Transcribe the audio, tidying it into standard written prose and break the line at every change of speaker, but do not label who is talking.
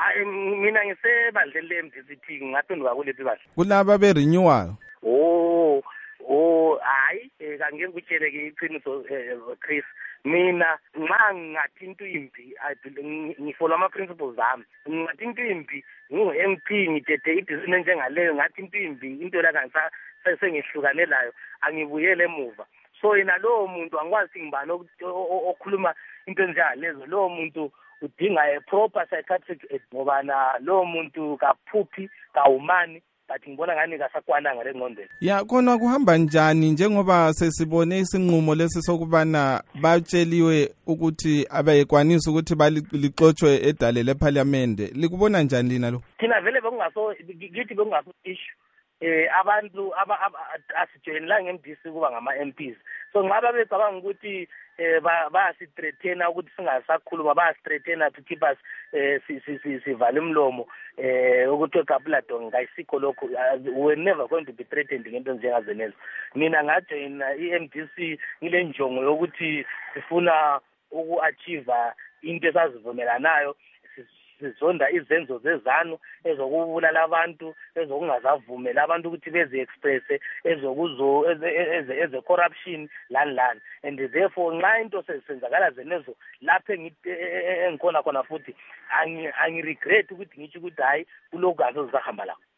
Mina ngisebandleni le-MDCT ngaphenduka kulephi bandla.
Kulaba be-renewal.
Hayi angeke ngikutsheleke iqiniso Chris. Mina nxa ngingathinta impi ngifollow ama-principles ami. Ngingathinta impi ngingu-MP ngithethe idecision njengaleyo ngathinta impi into la kanisa sengihlukane layo angibuyele emuva. So yena lowo muntu angikwazi ngibani okhuluma into enjengalezo. Lowo muntu udinga a proper psychiatric ngoba na lowo muntu kaphuphi kawumani but ngibona ngani kasakwananga lengqondweni.
Ya khona kuhamba njani njengoba sesibone isinqumo lesi sokubana batsheliwe ukuthi abayekwanisa ukuthi balixoxwe edale leParliament. Likubona njani lina lo?
Thina vele ngithi bekungaso issue. Abantu asijoyinelanga eMDC kuba ngama-MPs. So ngaba becabanga ukuthi bayasithreatena ukuthi singasakhuluma, bayasithreatena to keep us sivale umlomo ukuthi eGabula Dong ngayisikho lokho. We're never going to be threatened ngento njengazenezo. Mina ngajoyina iMDC ngile njongo yokuthi sifuna uku-achieve into esazivumelanayo. Sizonda izenzo zezanu ezokubulala abantu, ezokungazavumela abantu ukuthi beze-express, eze-corruption lani. And therefore nxa into senzakala zenezo lapho engikhona khona futhi angiregret ukuthi ngitsho ukuthi hayi kulokhu azozahamba lapho.